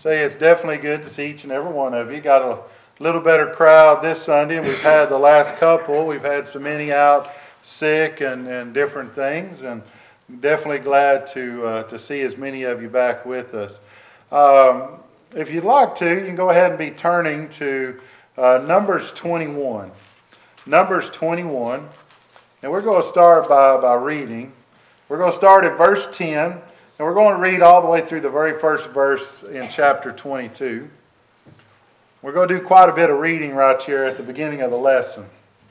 say it's definitely good to see each and every one of you. Got a little better crowd this Sunday than we've had the last couple. We've had so many out sick and different things, and definitely glad to see as many of you back with us. If you'd like to, you can go ahead and be turning to Numbers 21. Numbers 21. And we're going to start by reading. We're going to start at verse 10, and we're going to read all the way through the very first verse in chapter 22. We're going to do quite a bit of reading right here at the beginning of the lesson.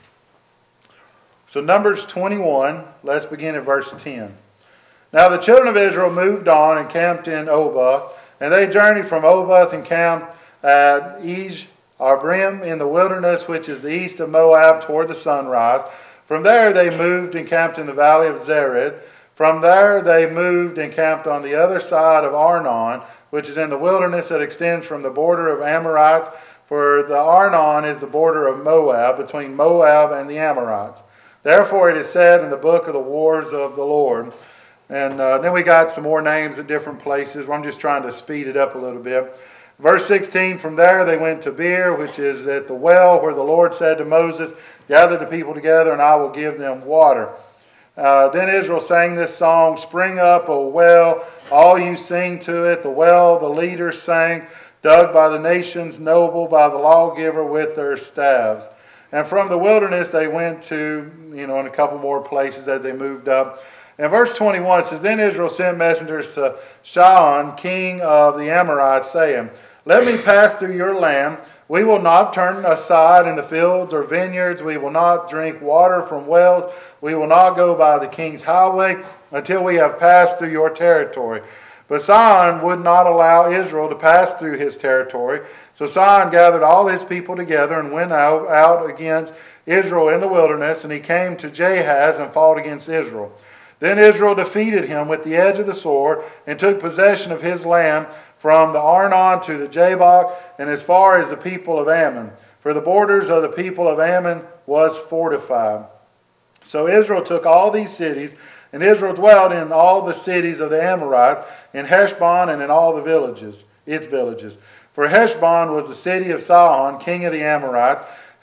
So Numbers 21, let's begin at verse 10. Now the children of Israel moved on and camped in Oboth, and they journeyed from Oboth and camped at Abrim in the wilderness, which is the east of Moab, toward the sunrise. From there they moved and camped in the valley of Zered. From there they moved and camped on the other side of Arnon, which is in the wilderness that extends from the border of Amorites, for the Arnon is the border of Moab, between Moab and the Amorites. Therefore it is said in the book of the wars of the Lord. And then we got some more names at different places. I'm just trying to speed it up a little bit. Verse 16, from there they went to Beer, which is at the well where the Lord said to Moses, gather the people together and I will give them water. Then Israel sang this song, spring up, O well, all you sing to it. The well the leaders sang, dug by the nations, noble by the lawgiver with their staves. And from the wilderness they went to, in a couple more places as they moved up. And verse 21 says, then Israel sent messengers to Sihon, king of the Amorites, saying, let me pass through your land. We will not turn aside in the fields or vineyards. We will not drink water from wells. We will not go by the king's highway until we have passed through your territory. But Sihon would not allow Israel to pass through his territory. So Sihon gathered all his people together and went out against Israel in the wilderness, and he came to Jahaz and fought against Israel. Then Israel defeated him with the edge of the sword and took possession of his land from the Arnon to the Jabbok and as far as the people of Ammon. For the borders of the people of Ammon was fortified. So Israel took all these cities, and Israel dwelt in all the cities of the Amorites, in Heshbon and in all the villages, its villages. For Heshbon was the city of Sihon, king of the Amorites,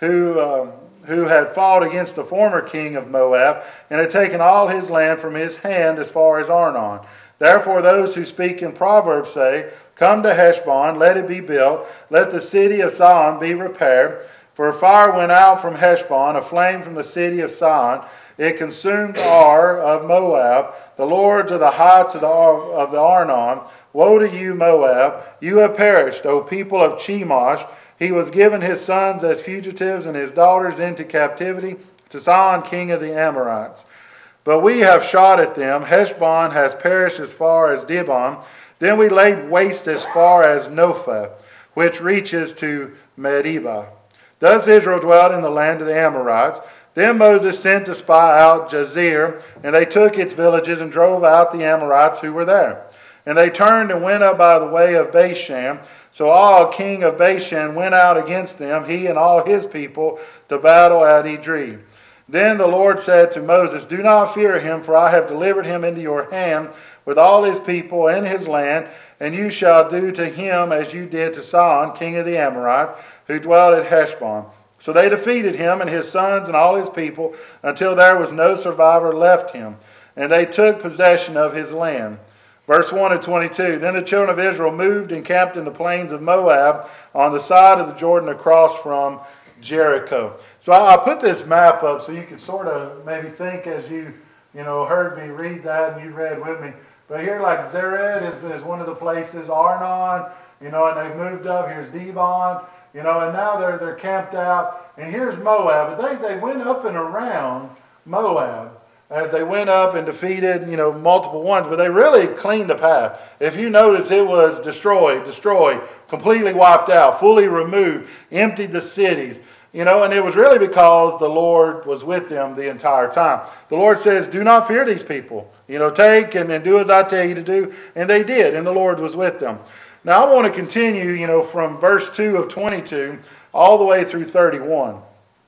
who had fought against the former king of Moab, and had taken all his land from his hand as far as Arnon. Therefore those who speak in Proverbs say, come to Heshbon, let it be built, let the city of Sihon be repaired. For a fire went out from Heshbon, a flame from the city of Sihon. It consumed Ar of Moab, the lords of the heights of the Arnon. Woe to you, Moab! You have perished, O people of Chemosh. He was given his sons as fugitives and his daughters into captivity to Sihon, king of the Amorites. But we have shot at them. Heshbon has perished as far as Dibon. Then we laid waste as far as Nophah, which reaches to Medeba. Thus Israel dwelt in the land of the Amorites. Then Moses sent to spy out Jazer, and they took its villages and drove out the Amorites who were there. And they turned and went up by the way of Bashan. So Og, king of Bashan, went out against them, he and all his people, to battle at Edrei. Then the Lord said to Moses, do not fear him, for I have delivered him into your hand with all his people and his land, and you shall do to him as you did to Sihon, king of the Amorites, who dwelt at Heshbon. So they defeated him and his sons and all his people until there was no survivor left him, and they took possession of his land. Verse 1 of 22, then the children of Israel moved and camped in the plains of Moab on the side of the Jordan across from Jericho. So I put this map up so you can sort of maybe think as you heard me read that and you read with me. But here like Zered is one of the places, Arnon, and they've moved up. Here's Dibon, and now they're camped out. And here's Moab. But they went up and around Moab as they went up and defeated, multiple ones. But they really cleaned the path. If you notice, it was destroyed, completely wiped out, fully removed, emptied the cities. And it was really because the Lord was with them the entire time. The Lord says, do not fear these people. Take and do as I tell you to do. And they did, and the Lord was with them. Now I want to continue, from verse 2 of 22 all the way through 31.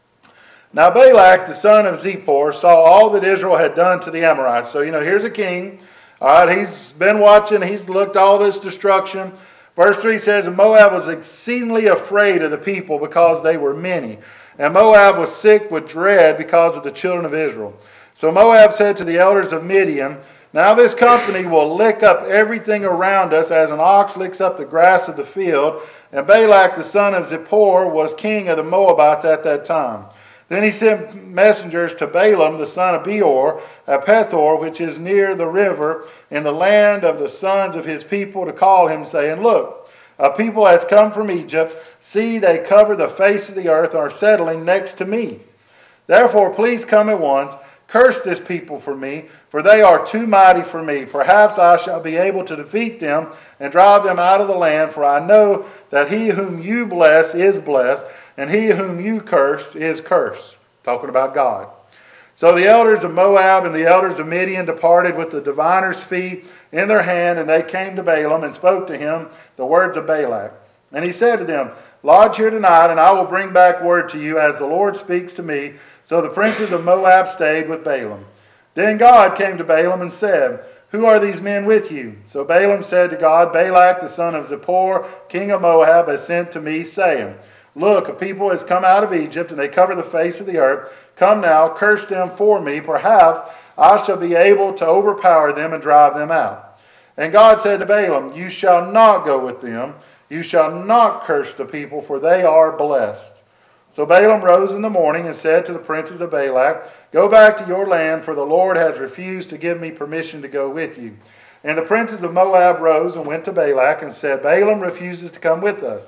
Now Balak, the son of Zippor, saw all that Israel had done to the Amorites. So, here's a king. All right, he's been watching. He's looked at all this destruction. Verse 3 says, and Moab was exceedingly afraid of the people because they were many. And Moab was sick with dread because of the children of Israel. So Moab said to the elders of Midian, now this company will lick up everything around us as an ox licks up the grass of the field. And Balak the son of Zippor was king of the Moabites at that time. Then he sent messengers to Balaam the son of Beor at Pethor, which is near the river, in the land of the sons of his people, to call him, saying, look, a people has come from Egypt. See, they cover the face of the earth and are settling next to me. Therefore, please come at once. Curse this people for me, for they are too mighty for me. Perhaps I shall be able to defeat them and drive them out of the land, for I know that he whom you bless is blessed, and he whom you curse is cursed. Talking about God. So the elders of Moab and the elders of Midian departed with the diviner's fee in their hand, and they came to Balaam and spoke to him the words of Balak. And he said to them, lodge here tonight, and I will bring back word to you as the Lord speaks to me. So the princes of Moab stayed with Balaam. Then God came to Balaam and said, who are these men with you? So Balaam said to God, Balak the son of Zippor, king of Moab, has sent to me, saying, look, a people has come out of Egypt, and they cover the face of the earth. Come now, curse them for me. Perhaps I shall be able to overpower them and drive them out. And God said to Balaam, you shall not go with them. You shall not curse the people, for they are blessed. So Balaam rose in the morning and said to the princes of Balak, go back to your land, for the Lord has refused to give me permission to go with you. And the princes of Moab rose and went to Balak and said, Balaam refuses to come with us.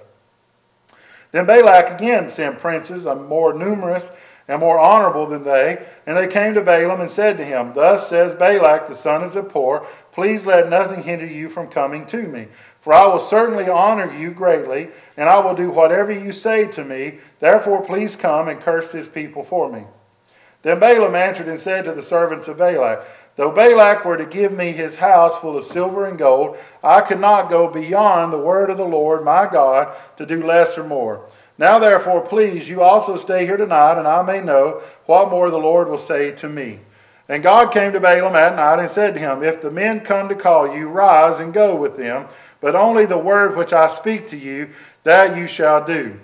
Then Balak again sent princes, more numerous and more honorable than they, and they came to Balaam and said to him, thus says Balak the son of Zippor, please let nothing hinder you from coming to me. For I will certainly honor you greatly, and I will do whatever you say to me. Therefore please come and curse this people for me. Then Balaam answered and said to the servants of Balak, though Balak were to give me his house full of silver and gold, I could not go beyond the word of the Lord my God to do less or more. Now therefore please you also stay here tonight, and I may know what more the Lord will say to me. And God came to Balaam at night and said to him, if the men come to call you, rise and go with them, but only the word which I speak to you, that you shall do.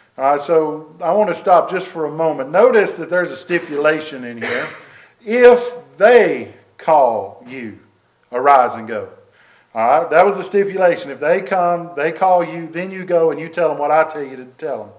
So I want to stop just for a moment. Notice that there's a stipulation in here. If they call you, arise and go. All right, that was the stipulation. If they come, they call you, then you go and you tell them what I tell you to tell them.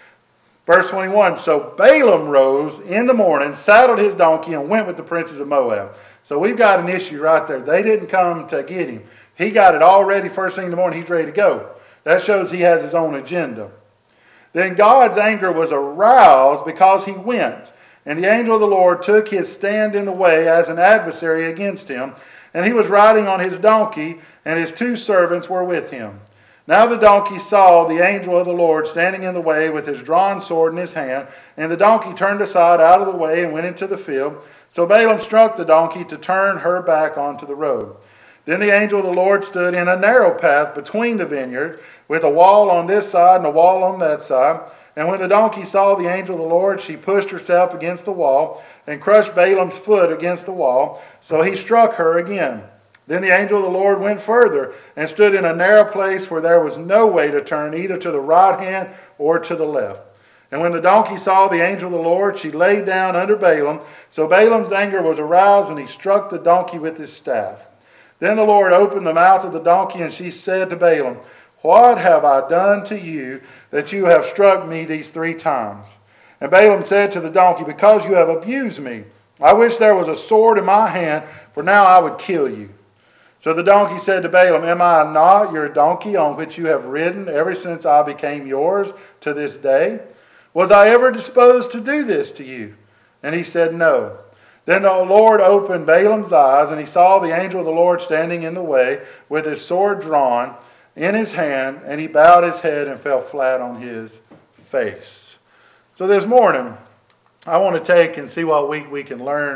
Verse 21, so Balaam rose in the morning, saddled his donkey, and went with the princes of Moab. So we've got an issue right there. They didn't come to get him. He got it all ready first thing in the morning. He's ready to go. That shows he has his own agenda. Then God's anger was aroused because he went. And the angel of the Lord took his stand in the way as an adversary against him. And he was riding on his donkey, and his two servants were with him. Now the donkey saw the angel of the Lord standing in the way with his drawn sword in his hand, and the donkey turned aside out of the way and went into the field. So Balaam struck the donkey to turn her back onto the road. Then the angel of the Lord stood in a narrow path between the vineyards, with a wall on this side and a wall on that side. And when the donkey saw the angel of the Lord, she pushed herself against the wall and crushed Balaam's foot against the wall. So he struck her again. Then the angel of the Lord went further and stood in a narrow place where there was no way to turn either to the right hand or to the left. And when the donkey saw the angel of the Lord, she lay down under Balaam. So Balaam's anger was aroused, and he struck the donkey with his staff. Then the Lord opened the mouth of the donkey, and she said to Balaam, what have I done to you that you have struck me these 3 times? And Balaam said to the donkey, because you have abused me. I wish there was a sword in my hand, for now I would kill you. So the donkey said to Balaam, am I not your donkey on which you have ridden ever since I became yours to this day? Was I ever disposed to do this to you? And he said, no. Then the Lord opened Balaam's eyes, and he saw the angel of the Lord standing in the way with his sword drawn in his hand, and he bowed his head and fell flat on his face. So this morning, I want to take and see what we can learn,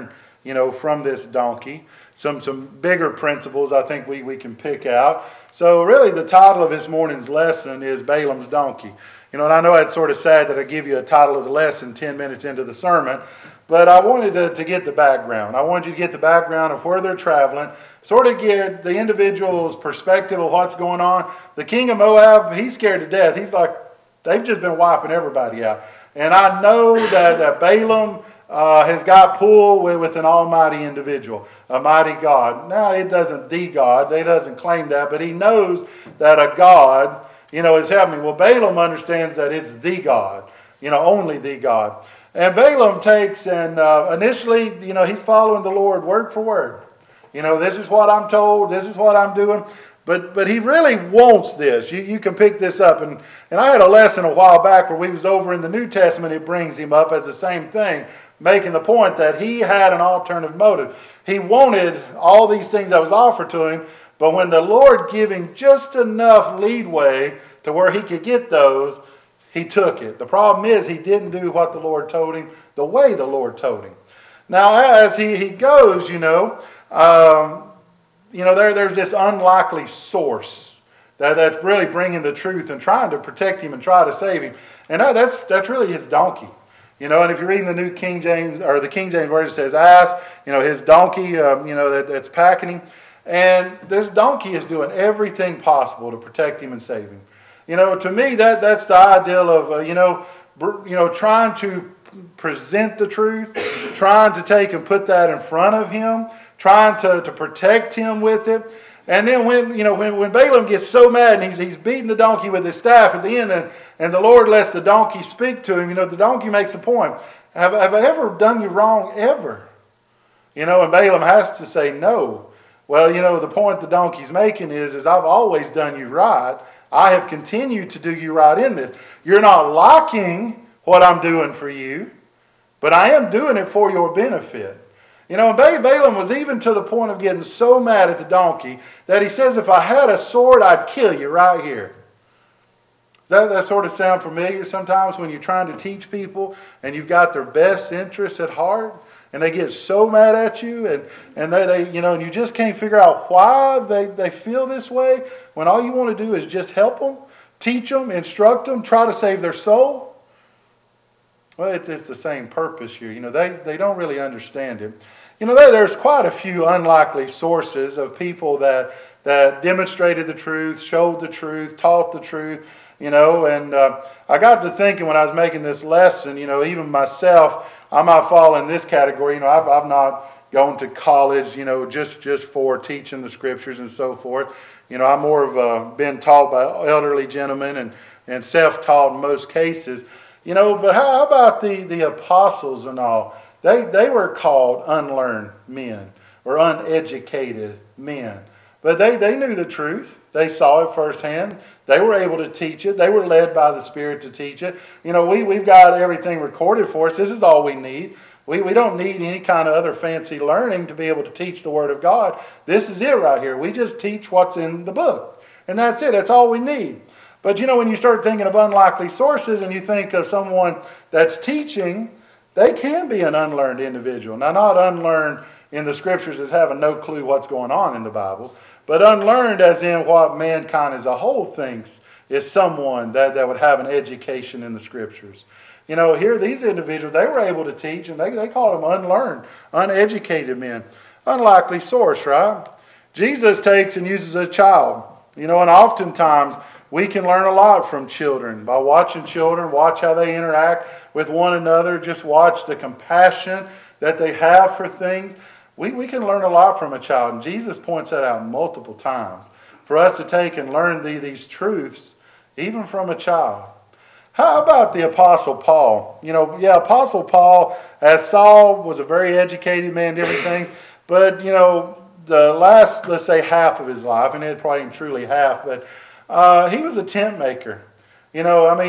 from this donkey. Some bigger principles I think we can pick out. So really the title of this morning's lesson is Balaam's donkey. And I know it's sort of sad that I give you a title of the lesson 10 minutes into the sermon, but I wanted to get the background. I wanted you to get the background of where they're traveling, sort of get the individual's perspective of what's going on. The king of Moab, he's scared to death. He's like, they've just been wiping everybody out. And I know that Balaam has got pull with an almighty individual, a mighty God. Now, it doesn't the God. He doesn't claim that, but he knows that a God, is happening. Well, Balaam understands that it's the God, only the God. And Balaam takes and initially, he's following the Lord word for word. This is what I'm told. This is what I'm doing. But he really wants this. You can pick this up. And I had a lesson a while back where we was over in the New Testament. It brings him up as the same thing, making the point that he had an alternative motive. He wanted all these things that was offered to him, but when the Lord gave him just enough leeway to where he could get those, he took it. The problem is he didn't do what the Lord told him the way the Lord told him. Now, as he goes, there's this unlikely source that's really bringing the truth and trying to protect him and try to save him. And that's really his donkey. And if you're reading the New King James, or the King James Version says ass, his donkey, that's packing him. And this donkey is doing everything possible to protect him and save him. To me, that's the ideal of, trying to present the truth, trying to take and put that in front of him, trying to protect him with it. And then when Balaam gets so mad and he's beating the donkey with his staff at the end, and the Lord lets the donkey speak to him, the donkey makes a point. Have I ever done you wrong, ever? And Balaam has to say no. Well, the point the donkey's making is I've always done you right. I have continued to do you right in this. You're not liking what I'm doing for you, but I am doing it for your benefit. And Balaam was even to the point of getting so mad at the donkey that he says, if I had a sword, I'd kill you right here. Does that sort of sound familiar sometimes when you're trying to teach people and you've got their best interests at heart? And they get so mad at you, and they and you just can't figure out why they feel this way, when all you want to do is just help them, teach them, instruct them, try to save their soul. Well, it's the same purpose here. They don't really understand it. There's quite a few unlikely sources of people that demonstrated the truth, showed the truth, taught the truth. And I got to thinking when I was making this lesson, even myself, I might fall in this category. I've not gone to college, just for teaching the scriptures and so forth. I'm more of been taught by elderly gentlemen and self-taught in most cases. But how about the apostles and all? They were called unlearned men or uneducated men. But they knew the truth. They saw it firsthand. They were able to teach it. They were led by the Spirit to teach it. We've got everything recorded for us. This is all we need. We don't need any kind of other fancy learning to be able to teach the Word of God. This is it right here. We just teach what's in the book. And that's it. That's all we need. But when you start thinking of unlikely sources and you think of someone that's teaching, they can be an unlearned individual. Now, not unlearned in the Scriptures as having no clue what's going on in the Bible, but unlearned as in what mankind as a whole thinks is someone that would have an education in the Scriptures. Here these individuals, they were able to teach, and they called them unlearned, uneducated men. Unlikely source, right? Jesus takes and uses a child. And oftentimes we can learn a lot from children by watching children, watch how they interact with one another, just watch the compassion that they have for things. We can learn a lot from a child, and Jesus points that out multiple times for us to take and learn these truths even from a child. How about the Apostle Paul? Apostle Paul, as Saul, was a very educated man, different things, but the last, let's say, half of his life, and it probably ain't truly half, but he was a tent maker. He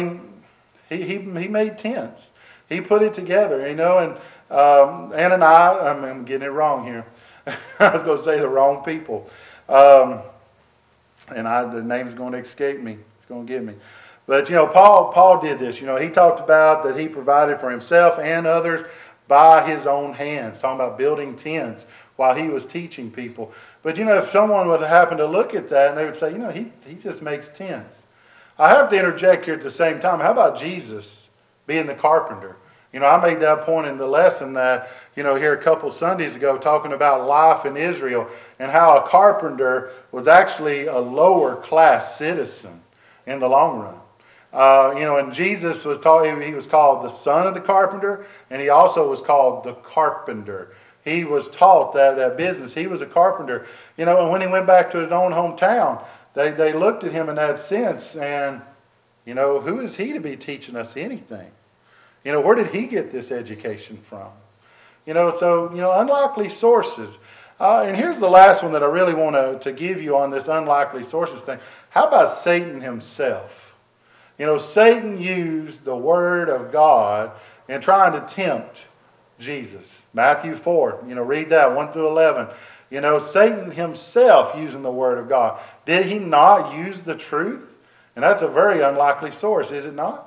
made tents. He put it together, and Ann and I'm getting it wrong here. I was going to say the wrong people. The name's going to escape me. It's going to get me. But, Paul did this. He talked about that he provided for himself and others. by his own hands, talking about building tents while he was teaching people. But, if someone would happen to look at that and they would say, he just makes tents. I have to interject here at the same time. How about Jesus being the carpenter? I made that point in the lesson that, here a couple Sundays ago, talking about life in Israel and how a carpenter was actually a lower class citizen in the long run. And Jesus was taught, he was called the son of the carpenter, and he also was called the carpenter. He was taught that business. He was a carpenter. And when he went back to his own hometown, they looked at him in that sense, and, who is he to be teaching us anything? Where did he get this education from? So unlikely sources. And here's the last one that I really want to give you on this unlikely sources thing. How about Satan himself? Satan used the Word of God in trying to tempt Jesus. Matthew 4, read that, 1 through 11. Satan himself using the Word of God. Did he not use the truth? And that's a very unlikely source, is it not?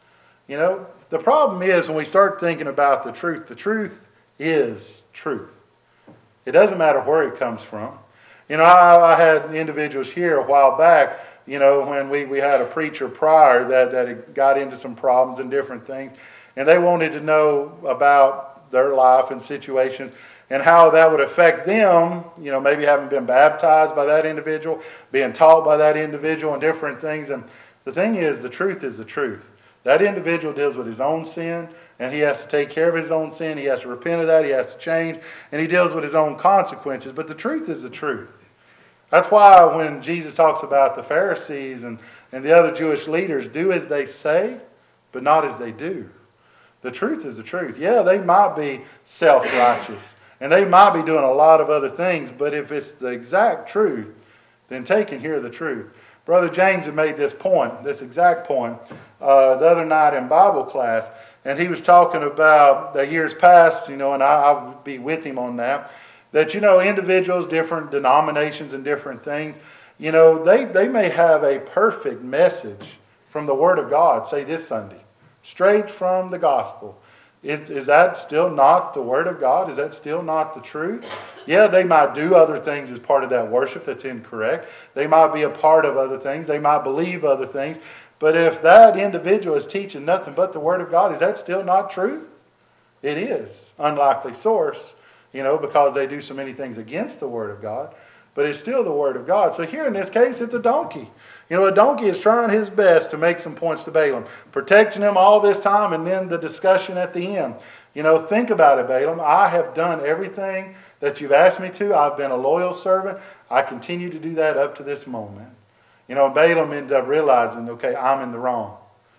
The problem is when we start thinking about the truth is truth. It doesn't matter where it comes from. I had individuals here a while back, when we had a preacher prior that got into some problems and different things, and they wanted to know about their life and situations and how that would affect them, maybe having been baptized by that individual, being taught by that individual and different things. And the thing is, the truth is the truth. That individual deals with his own sin, and he has to take care of his own sin. He has to repent of that. He has to change, and he deals with his own consequences. But the truth is the truth. That's why when Jesus talks about the Pharisees and the other Jewish leaders, do as they say, but not as they do. The truth is the truth. Yeah, they might be self-righteous, and they might be doing a lot of other things, but if it's the exact truth, then take and hear the truth. Brother James had made this point, this exact point, the other night in Bible class, and he was talking about the years past, and I would be with him on that individuals, different denominations and different things, they may have a perfect message from the Word of God, say this Sunday, straight from the gospel. Is that still not the Word of God? Is that still not the truth? Yeah, they might do other things as part of that worship that's incorrect. They might be a part of other things. They might believe other things. But if that individual is teaching nothing but the Word of God, is that still not truth? It is. Unlikely source, because they do so many things against the Word of God. But it's still the Word of God. So here in this case, it's a donkey. A donkey is trying his best to make some points to Balaam, protecting him all this time, and then the discussion at the end. Think about it, Balaam. I have done everything that you've asked me to. I've been a loyal servant. I continue to do that up to this moment. Balaam ends up realizing, okay, I'm in the wrong.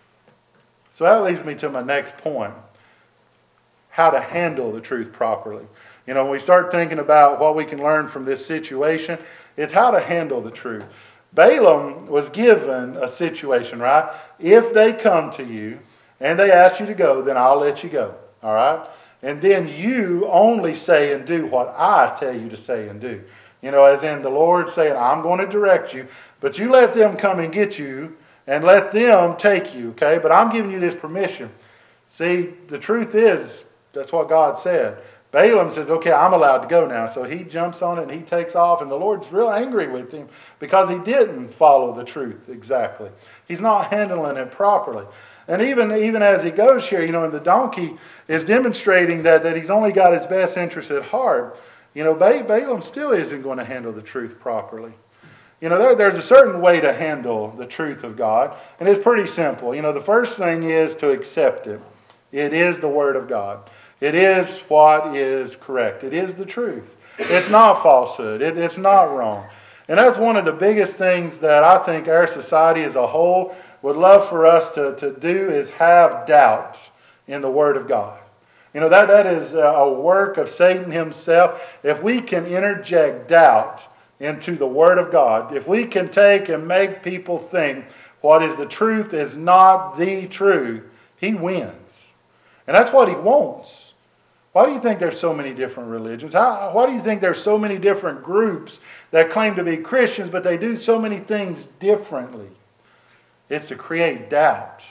So that leads me to my next point. How to handle the truth properly. When we start thinking about what we can learn from this situation, it's how to handle the truth. Balaam was given a situation, right? If they come to you and they ask you to go, then I'll let you go, all right? And then you only say and do what I tell you to say and do. As in the Lord saying, I'm going to direct you, but you let them come and get you and let them take you, okay? But I'm giving you this permission. See, the truth is, that's what God said. Balaam says, okay, I'm allowed to go now. So he jumps on it and he takes off, and the Lord's real angry with him because he didn't follow the truth exactly. He's not handling it properly. And even as he goes here, and the donkey is demonstrating that he's only got his best interest at heart, Balaam still isn't going to handle the truth properly. There's a certain way to handle the truth of God, and it's pretty simple. The first thing is to accept it. It is the Word of God. It is what is correct. It is the truth. It's not falsehood. It's not wrong. And that's one of the biggest things that I think our society as a whole would love for us to do is have doubt in the Word of God. That is a work of Satan himself. If we can interject doubt into the Word of God, if we can take and make people think what is the truth is not the truth, he wins. And that's what he wants. Why do you think there's so many different religions? Why do you think there's so many different groups that claim to be Christians, but they do so many things differently? It's to create doubt.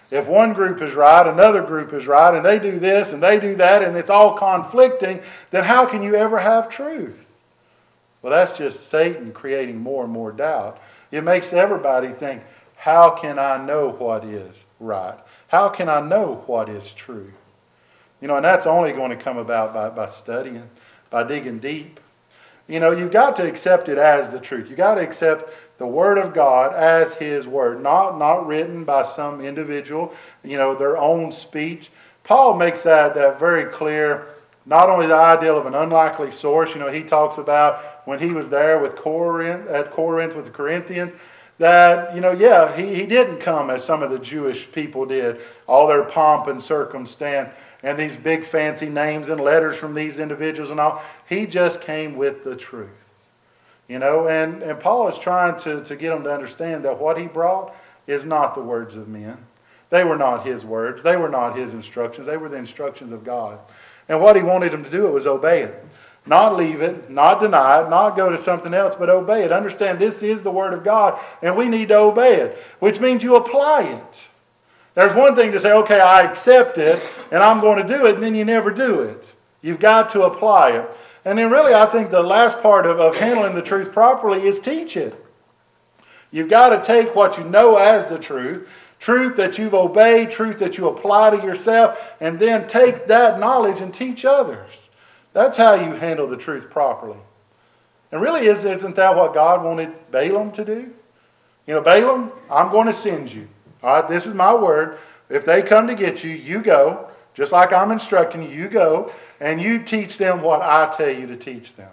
If one group is right, another group is right, and they do this and they do that, and it's all conflicting, then how can you ever have truth? Well, that's just Satan creating more and more doubt. It makes everybody think, how can I know what is right? How can I know what is true? And that's only going to come about by studying, by digging deep. You've got to accept it as the truth. You've got to accept the Word of God as His Word, not written by some individual, their own speech. Paul makes that very clear. Not only the ideal of an unlikely source, he talks about when he was there at Corinth with the Corinthians, that, he didn't come as some of the Jewish people did, all their pomp and circumstance and these big fancy names and letters from these individuals and all. He just came with the truth. And Paul is trying to get them to understand that what he brought is not the words of men. They were not his words. They were not his instructions. They were the instructions of God. And what he wanted them to do was obey it. Not leave it, not deny it, not go to something else, but obey it. Understand this is the Word of God, and we need to obey it, which means you apply it. There's one thing to say, okay, I accept it, and I'm going to do it, and then you never do it. You've got to apply it. And then really, I think the last part of handling the truth properly is teach it. You've got to take what you know as the truth that you've obeyed, truth that you apply to yourself, and then take that knowledge and teach others. That's how you handle the truth properly. And really, isn't that what God wanted Balaam to do? Balaam, I'm going to send you. All right, this is my word. If they come to get you, you go. Just like I'm instructing you, you go. And you teach them what I tell you to teach them.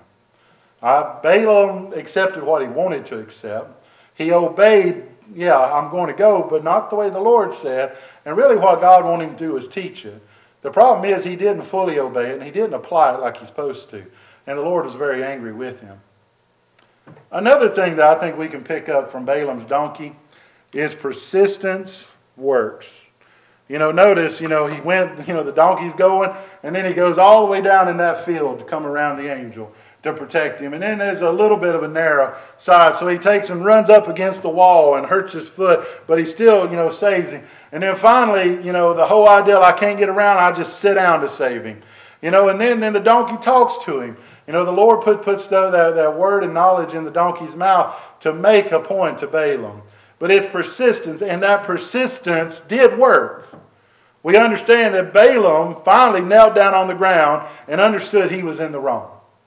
Balaam accepted what he wanted to accept. He obeyed, I'm going to go, but not the way the Lord said. And really what God wanted him to do is teach it. The problem is he didn't fully obey it, and he didn't apply it like he's supposed to. And the Lord was very angry with him. Another thing that I think we can pick up from Balaam's donkey is persistence works. Notice, he went, the donkey's going, and then he goes all the way down in that field to come around the angel to protect him. And then there's a little bit of a narrow side, so he takes and runs up against the wall and hurts his foot, but he still, saves him. And then finally, the whole idea, I can't get around, I just sit down to save him. And then the donkey talks to him. The Lord puts that word and knowledge in the donkey's mouth to make a point to Balaam. But it's persistence, and that persistence did work. We understand that Balaam finally knelt down on the ground and understood he was in the wrong.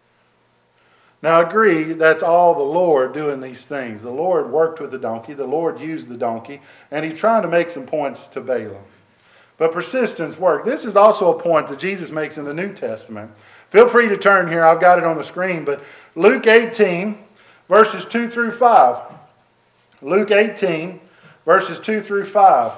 Now agree, that's all the Lord doing these things. The Lord worked with the donkey, the Lord used the donkey, and he's trying to make some points to Balaam. But persistence worked. This is also a point that Jesus makes in the New Testament. Feel free to turn here, I've got it on the screen, but Luke 18, verses 2 through 5. Luke 18, verses 2 through 5.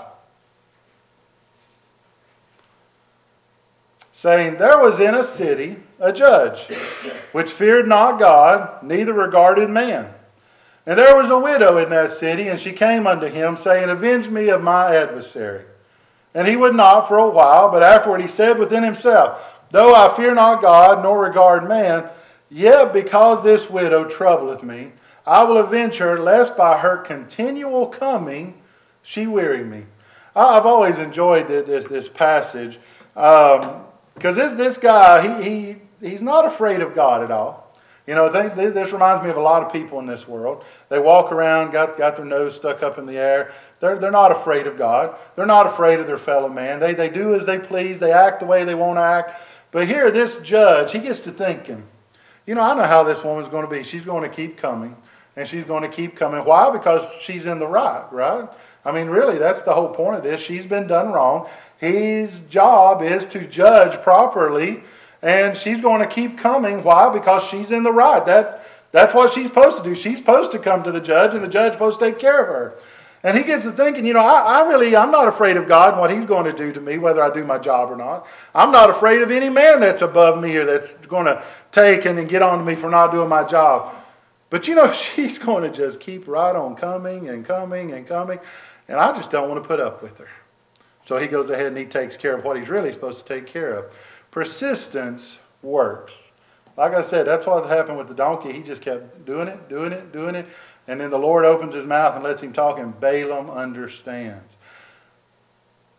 Saying, there was in a city a judge, which feared not God, neither regarded man. And there was a widow in that city, and she came unto him, saying, avenge me of my adversary. And he would not for a while, but afterward he said within himself, though I fear not God, nor regard man, yet because this widow troubleth me, I will avenge her, lest by her continual coming she weary me. I've always enjoyed this passage, because this guy, he's not afraid of God at all. This reminds me of a lot of people in this world. They walk around, got their nose stuck up in the air. They're not afraid of God. They're not afraid of their fellow man. They do as they please. They act the way they want to act. But here, this judge, he gets to thinking, I know how this woman's going to be. She's going to keep coming, and she's going to keep coming. Why? Because she's in the right? I mean, really, that's the whole point of this. She's been done wrong. His job is to judge properly, and she's going to keep coming. Why? Because she's in the right. That's what she's supposed to do. She's supposed to come to the judge, and the judge is supposed to take care of her. And he gets to thinking, I'm not afraid of God and what he's going to do to me, whether I do my job or not. I'm not afraid of any man that's above me or that's going to take and get on to me for not doing my job. But she's going to just keep right on coming and coming and coming, and I just don't want to put up with her. So he goes ahead and he takes care of what he's really supposed to take care of. Persistence works. Like I said, that's what happened with the donkey. He just kept doing it. And then the Lord opens his mouth and lets him talk, and Balaam understands.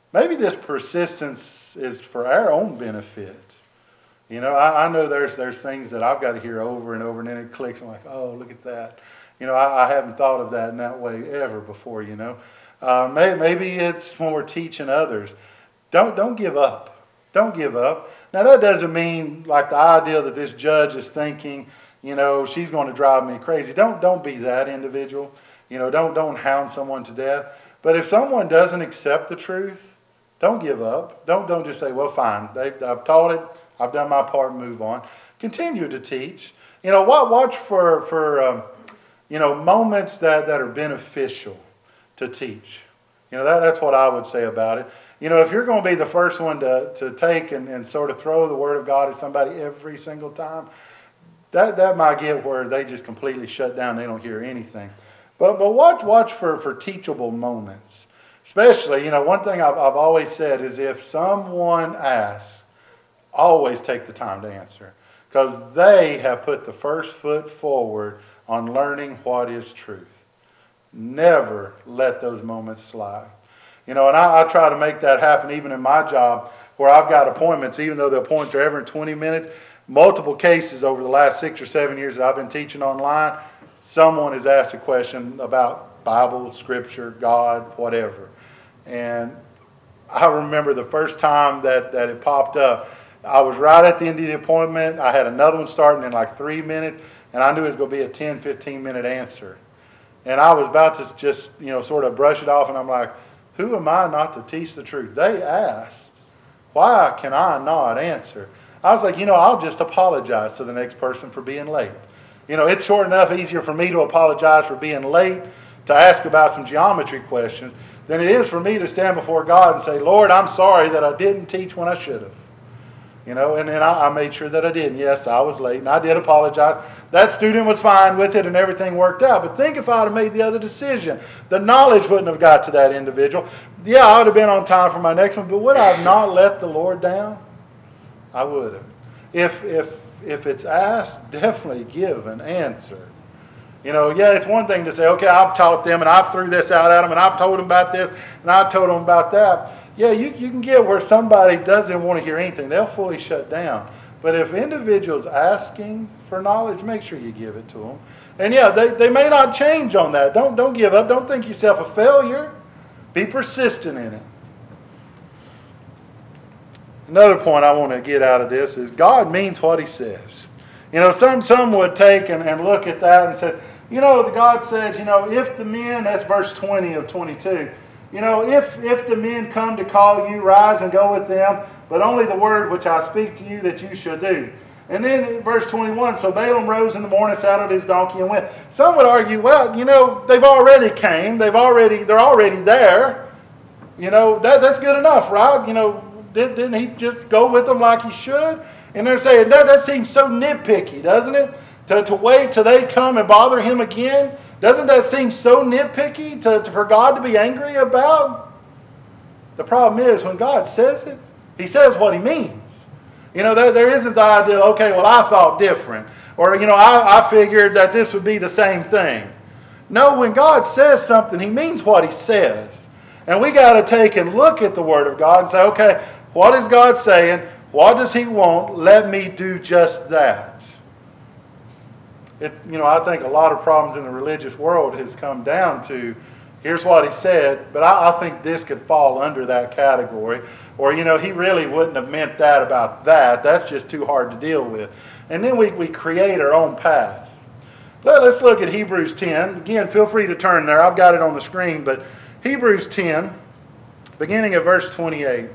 maybe this persistence is for our own benefit. You know, I know there's things that I've got to hear over and over, and then it clicks. I'm like, oh, look at that. You know, I haven't thought of that in that way ever before, you know. Maybe it's when we're teaching others. Don't give up. Don't give up. Now, that doesn't mean like the idea that this judge is thinking, you know, she's going to drive me crazy. Don't be that individual. You know, don't hound someone to death. But if someone doesn't accept the truth, don't give up. Don't just say, well, fine. I've taught it. I've done my part, move on. Continue to teach. You know, watch for moments that are beneficial to teach. You know, that's what I would say about it. You know, if you're going to be the first one to take and sort of throw the Word of God at somebody every single time, that might get where they just completely shut down. They don't hear anything. But watch for teachable moments. Especially, you know, one thing I've always said is if someone asks, always take the time to answer, because they have put the first foot forward on learning what is truth. Never let those moments slide. You know, and I try to make that happen even in my job where I've got appointments, even though the appointments are every 20 minutes. Multiple cases over the last 6 or 7 years that I've been teaching online, someone has asked a question about Bible, Scripture, God, whatever. And I remember the first time that it popped up, I was right at the end of the appointment. I had another one starting in like 3 minutes, and I knew it was going to be a 10, 15-minute answer. And I was about to just, you know, sort of brush it off, and I'm like, who am I not to teach the truth? They asked. Why can I not answer? I was like, you know, I'll just apologize to the next person for being late. You know, it's sure enough easier for me to apologize for being late to ask about some geometry questions than it is for me to stand before God and say, Lord, I'm sorry that I didn't teach when I should have. You know, and then I made sure that I did. And yes, I was late, and I did apologize. That student was fine with it, and everything worked out. But think if I would have made the other decision. The knowledge wouldn't have got to that individual. Yeah, I would have been on time for my next one, but would I have not let the Lord down? I would have. If it's asked, definitely give an answer. You know, yeah, it's one thing to say, okay, I've taught them, and I've threw this out at them, and I've told them about this, and I've told them about that. Yeah, you can get where somebody doesn't want to hear anything. They'll fully shut down. But if individuals asking for knowledge, make sure you give it to them. And yeah, they may not change on that. Don't give up. Don't think yourself a failure. Be persistent in it. Another point I want to get out of this is God means what He says. You know, some would take and look at that and says, you know, God says, you know, if the men, that's verse 20 of 22, you know, if the men come to call you, rise and go with them, but only the word which I speak to you that you should do. And then in verse 21, so Balaam rose in the morning, saddled his donkey, and went. Some would argue, well, you know, they've already came, they're already there. You know, that's good enough, right? You know, didn't he just go with them like he should? And they're saying, that seems so nitpicky, doesn't it? To wait till they come and bother him again? Doesn't that seem so nitpicky for God to be angry about? The problem is, when God says it, He says what He means. You know, there isn't the idea, okay, well, I thought different. Or, you know, I figured that this would be the same thing. No, when God says something, He means what He says. And we got to take and look at the Word of God and say, okay, what is God saying? What does He want? Let me do just that. I think a lot of problems in the religious world has come down to, here's what He said, but I think this could fall under that category. Or, you know, He really wouldn't have meant that about that. That's just too hard to deal with. And then we create our own paths. Let's look at Hebrews 10. Again, feel free to turn there. I've got it on the screen, but Hebrews 10, beginning at verse 28.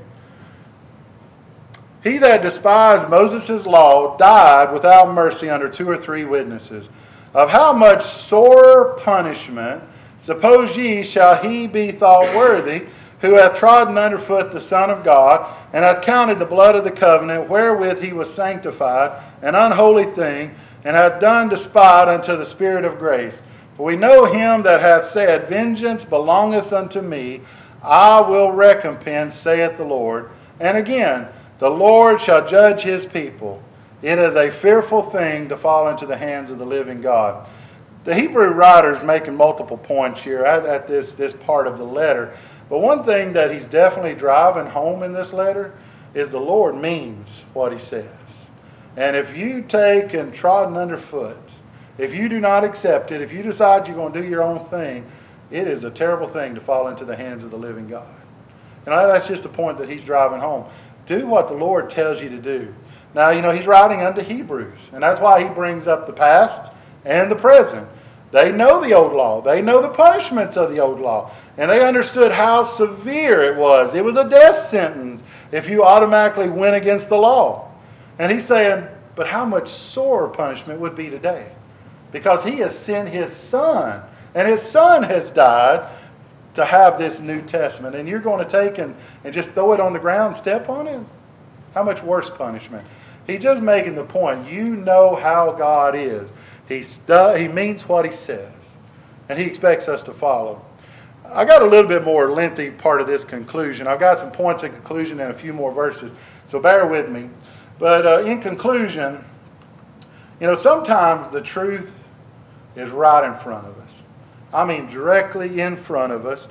He that despised Moses' law died without mercy under 2 or 3 witnesses. Of how much sorer punishment, suppose ye, shall he be thought worthy, who hath trodden underfoot the Son of God, and hath counted the blood of the covenant wherewith he was sanctified an unholy thing, and hath done despite unto the Spirit of grace. For we know him that hath said, Vengeance belongeth unto me, I will recompense, saith the Lord. And again, the Lord shall judge His people. It is a fearful thing to fall into the hands of the living God. The Hebrew writer's making multiple points here at this part of the letter. But one thing that he's definitely driving home in this letter is the Lord means what he says. And if you take and trodden underfoot, if you do not accept it, if you decide you're going to do your own thing, it is a terrible thing to fall into the hands of the living God. And that's just the point that he's driving home. Do what the Lord tells you to do. Now, he's writing unto Hebrews, and that's why he brings up the past and the present. They know the old law. They know the punishments of the old law. And they understood how severe it was. It was a death sentence if you automatically went against the law. And he's saying, but how much sorer punishment would be today? Because he has sent his son, and his son has died to have this New Testament. And you're going to take and just throw it on the ground, step on it? How much worse punishment? He's just making the point. You know how God is. He means what he says, and he expects us to follow. I got a little bit more lengthy part of this conclusion. I've got some points in conclusion and a few more verses, so bear with me. But in conclusion, sometimes the truth is right in front of us. I mean, directly in front of us.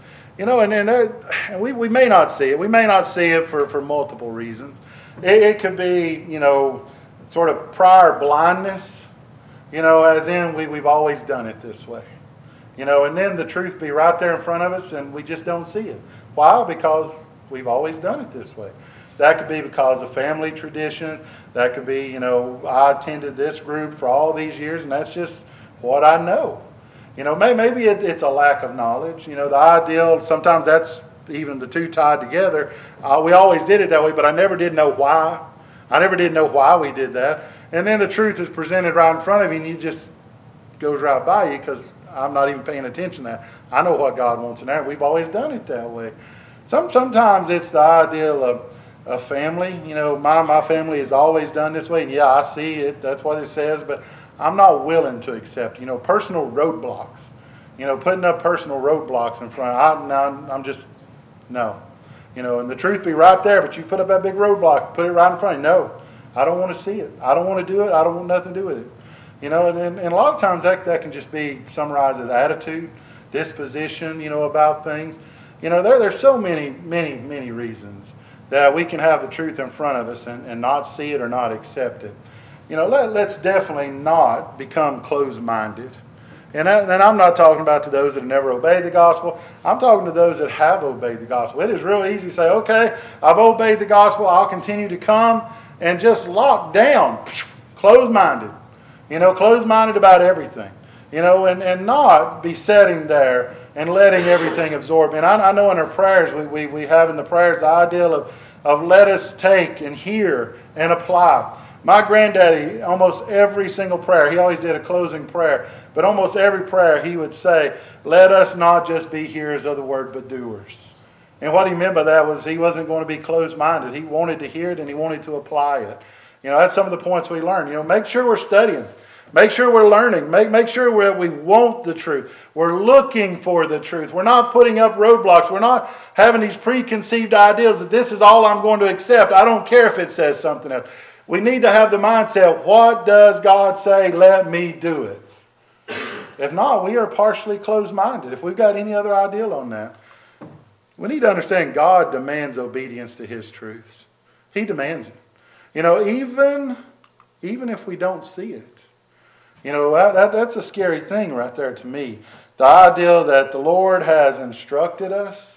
And we may not see it. We may not see it for multiple reasons. It could be, sort of prior blindness. As in we've always done it this way. And then the truth be right there in front of us and we just don't see it. Why? Because we've always done it this way. That could be because of family tradition. That could be, I attended this group for all these years and that's just what I know. Maybe it's a lack of knowledge. The ideal, sometimes that's even the two tied together. We always did it that way, but I never did know why. I never did know why we did that. And then the truth is presented right in front of you and you just goes right by you because I'm not even paying attention to that. I know what God wants in that. We've always done it that way. Sometimes it's the ideal of family. My family has always done this way. And yeah, I see it. That's what it says. But I'm not willing to accept, personal roadblocks. Putting up personal roadblocks in front. I'm just, no. And the truth be right there, but you put up that big roadblock, put it right in front of you. No, I don't want to see it. I don't want to do it. I don't want nothing to do with it. And a lot of times that can just be summarized as attitude, disposition, about things. There's so many reasons that we can have the truth in front of us and not see it or not accept it. Let's definitely not become closed-minded. And I'm not talking about to those that have never obeyed the gospel. I'm talking to those that have obeyed the gospel. It is real easy to say, okay, I've obeyed the gospel. I'll continue to come and just lock down, closed-minded. Closed-minded about everything. And not be sitting there and letting everything absorb. And I know in our prayers, we have in the prayers the ideal of let us take and hear and apply. My granddaddy, almost every single prayer, he always did a closing prayer, but almost every prayer he would say, let us not just be hearers of the word, but doers. And what he meant by that was he wasn't going to be closed-minded. He wanted to hear it and he wanted to apply it. That's some of the points we learned. Make sure we're studying. Make sure we're learning. Make sure we want the truth. We're looking for the truth. We're not putting up roadblocks. We're not having these preconceived ideas that this is all I'm going to accept. I don't care if it says something else. We need to have the mindset, what does God say? Let me do it. If not, we are partially closed-minded. If we've got any other ideal on that. We need to understand God demands obedience to his truths. He demands it. Even if we don't see it. That's a scary thing right there to me. The idea that the Lord has instructed us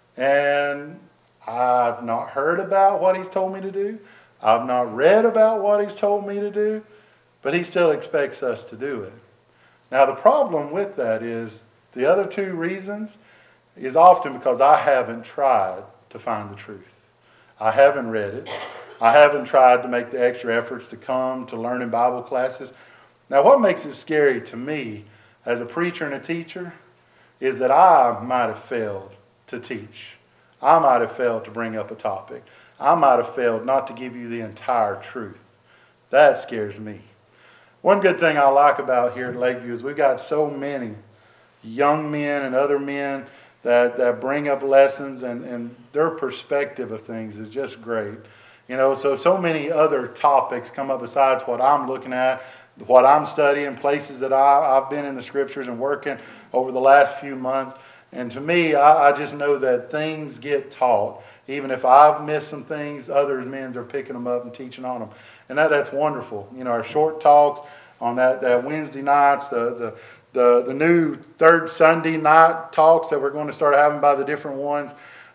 and I've not heard about what he's told me to do. I've not read about what he's told me to do, but he still expects us to do it. Now, the problem with that is the other two reasons is often because I haven't tried to find the truth. I haven't read it. I haven't tried to make the extra efforts to come to learn in Bible classes. Now, what makes it scary to me as a preacher and a teacher is that I might have failed to teach. I might have failed to bring up a topic. I might have failed not to give you the entire truth. That scares me. One good thing I like about here at Lakeview is we've got so many young men and other men that bring up lessons and their perspective of things is just great. So many other topics come up besides what I'm looking at, what I'm studying, places that I've been in the scriptures and working over the last few months. And to me, I just know that things get taught. Even if I've missed some things, other men are picking them up and teaching on them. And that's wonderful. Our short talks on that Wednesday nights, the new third Sunday night talks that we're going to start having by the different ones.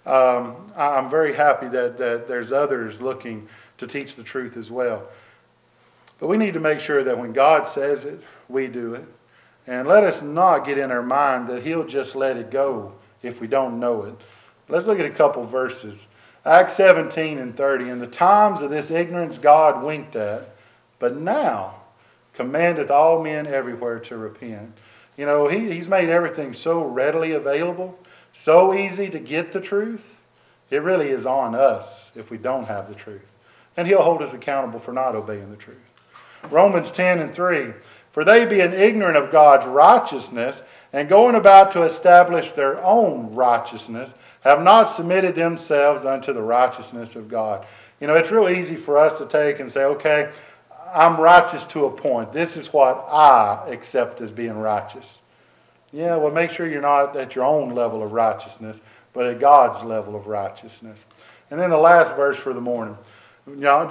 I'm very happy that there's others looking to teach the truth as well. But we need to make sure that when God says it, we do it. And let us not get in our mind that he'll just let it go if we don't know it. Let's look at a couple verses. Acts 17:30. In the times of this ignorance God winked at, but now commandeth all men everywhere to repent. He's made everything so readily available, so easy to get the truth. It really is on us if we don't have the truth. And he'll hold us accountable for not obeying the truth. Romans 10:3. For they being ignorant of God's righteousness, and going about to establish their own righteousness, have not submitted themselves unto the righteousness of God. It's real easy for us to take and say, okay, I'm righteous to a point. This is what I accept as being righteous. Yeah, well, make sure you're not at your own level of righteousness, but at God's level of righteousness. And then the last verse for the morning, John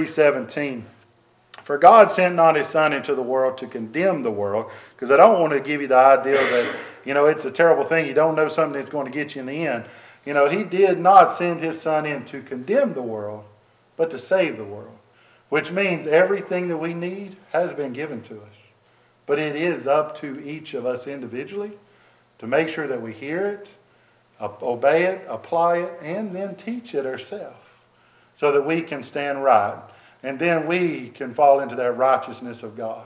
3:17. For God sent not his Son into the world to condemn the world, because I don't want to give you the idea that, it's a terrible thing. You don't know something that's going to get you in the end. He did not send his Son in to condemn the world, but to save the world, which means everything that we need has been given to us. But it is up to each of us individually to make sure that we hear it, obey it, apply it, and then teach it ourselves so that we can stand right. And then we can fall into that righteousness of God.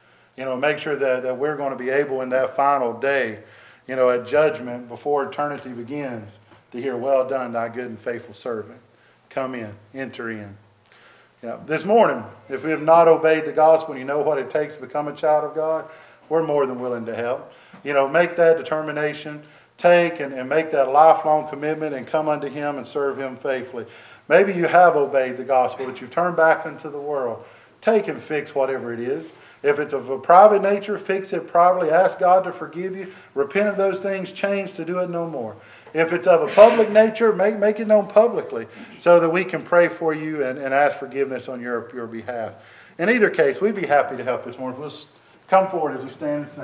Make sure that we're going to be able in that final day, at judgment before eternity begins, to hear, well done, thy good and faithful servant. Come in, enter in. Yeah. This morning, if we have not obeyed the gospel and you know what it takes to become a child of God, we're more than willing to help. Make that determination. Take and make that lifelong commitment and come unto him and serve him faithfully. Maybe you have obeyed the gospel, but you've turned back into the world. Take and fix whatever it is. If it's of a private nature, fix it privately. Ask God to forgive you. Repent of those things. Change to do it no more. If it's of a public nature, make it known publicly so that we can pray for you and ask forgiveness on your behalf. In either case, we'd be happy to help this morning. Let's come forward as we stand and sing.